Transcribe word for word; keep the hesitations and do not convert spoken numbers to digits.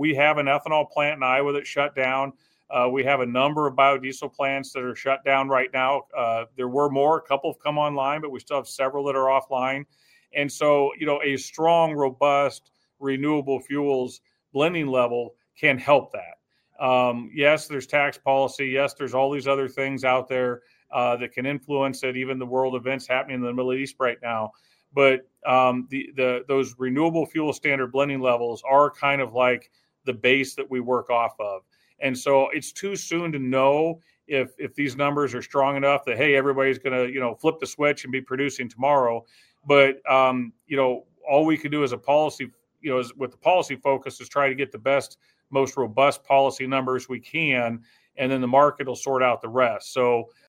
we have an ethanol plant in Iowa that shut down. Uh, we have a number of biodiesel plants that are shut down right now. Uh, there were more, a couple have come online, but we still have several that are offline. And so, you know, a strong, robust, renewable fuels blending level can help that. Um, yes, there's tax policy. Yes, there's all these other things out there uh, that can influence it, even the world events happening in the Middle East right now. But um, the, the those renewable fuel standard blending levels are kind of like the base that we work off of. And so it's too soon to know if if these numbers are strong enough that, hey, everybody's going to, you know, flip the switch and be producing tomorrow. But, um, you know, all we can do as a policy, you know, is, with the policy focus, is try to get the best, most robust policy numbers we can, and then the market will sort out the rest. So